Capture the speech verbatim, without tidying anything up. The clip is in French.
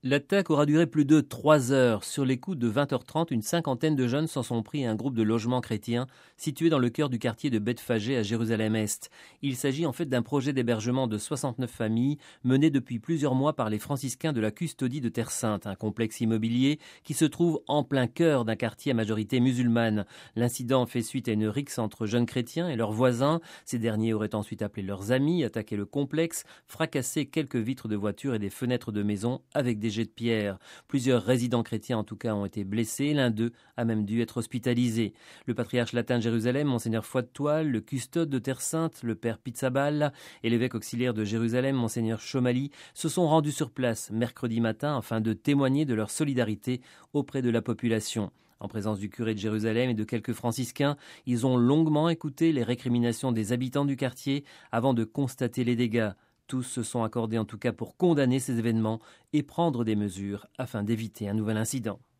L'attaque aura duré plus de trois heures. Sur les coups de vingt heures trente, une cinquantaine de jeunes s'en sont pris à un groupe de logements chrétiens situé dans le cœur du quartier de Bethphagée à Jérusalem-Est. Il s'agit en fait d'un projet d'hébergement de soixante-neuf familles mené depuis plusieurs mois par les franciscains de la Custodie de Terre Sainte, un complexe immobilier qui se trouve en plein cœur d'un quartier à majorité musulmane. L'incident fait suite à une rixe entre jeunes chrétiens et leurs voisins. Ces derniers auraient ensuite appelé leurs amis, attaqué le complexe, fracassé quelques vitres de voitures et des fenêtres de maisons avec des jets de pierre. Plusieurs résidents chrétiens en tout cas ont été blessés, l'un d'eux a même dû être hospitalisé. Le patriarche latin de Jérusalem, Monseigneur Foy de Toile, le custode de Terre Sainte, le père Pizzabal et l'évêque auxiliaire de Jérusalem, Monseigneur Chomali, se sont rendus sur place mercredi matin afin de témoigner de leur solidarité auprès de la population. En présence du curé de Jérusalem et de quelques franciscains, ils ont longuement écouté les récriminations des habitants du quartier avant de constater les dégâts. Tous se sont accordés en tout cas pour condamner ces événements et prendre des mesures afin d'éviter un nouvel incident.